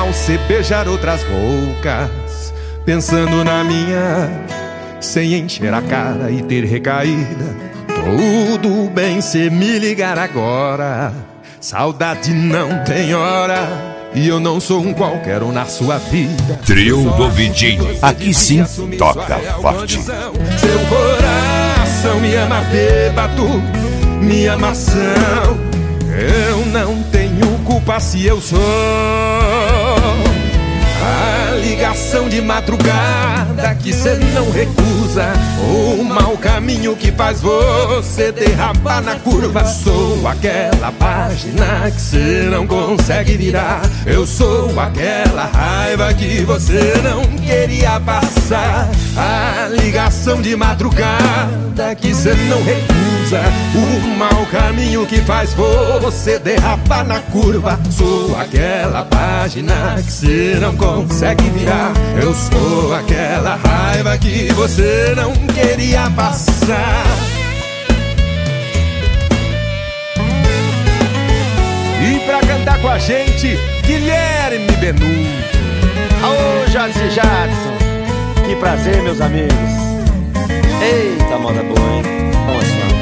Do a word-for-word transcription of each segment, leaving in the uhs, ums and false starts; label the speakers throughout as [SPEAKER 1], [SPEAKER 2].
[SPEAKER 1] você beijar outras bocas, pensando na minha, sem encher a cara e ter recaída. Tudo bem cê me ligar agora, saudade não tem hora, e eu não sou um qualquer um na sua vida.
[SPEAKER 2] Trio do Vidinho, aqui sim toca forte.
[SPEAKER 1] Seu coração me ama bêbado, me ama ação. Eu não tenho culpa se eu sou a ligação de madrugada que cê não recusa, o mau caminho que faz você derrapar na curva. Sou aquela página que cê não consegue virar, eu sou aquela raiva que você não queria passar, a ligação de madrugada que cê não recusa, o mau caminho que faz você derrapar na curva. Sou aquela página que cê não consegue virar, eu sou aquela raiva que você não queria passar. E pra cantar com a gente, Guilherme Benuto.
[SPEAKER 3] Alô, Jadson e Jadson, que prazer, meus amigos. Eita, moda boa, hein? Vamos lá.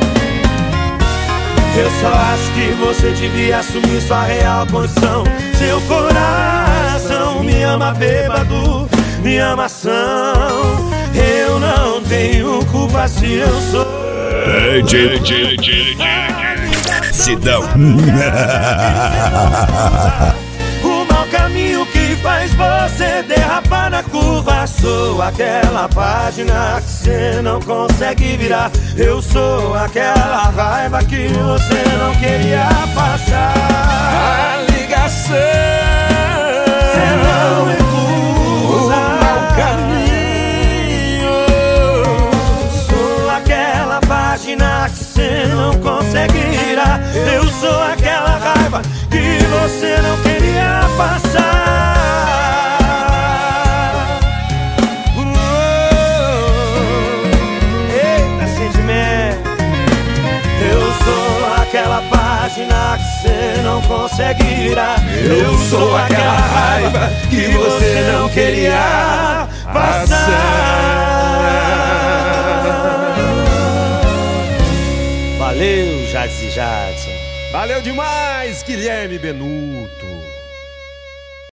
[SPEAKER 3] Eu só acho que você devia assumir sua real condição. Seu coração me ama bêbado, me ama ação. Eu não tenho culpa se eu sou
[SPEAKER 2] Sidão.
[SPEAKER 3] o mau caminho que faz você derrapar na curva. Sou aquela página que você não consegue virar, eu sou aquela raiva que você não queria passar.
[SPEAKER 1] A ligação,
[SPEAKER 3] você não recusa,
[SPEAKER 1] o mau caminho.
[SPEAKER 3] Sou aquela página que você não consegue virar, eu sou aquela raiva que você não queria passar. Aquela página que você não consegue virar,
[SPEAKER 1] Eu sou aquela raiva que você não queria passar.
[SPEAKER 3] Valeu, Jadson e Jadson.
[SPEAKER 1] Valeu demais, Guilherme Benuto.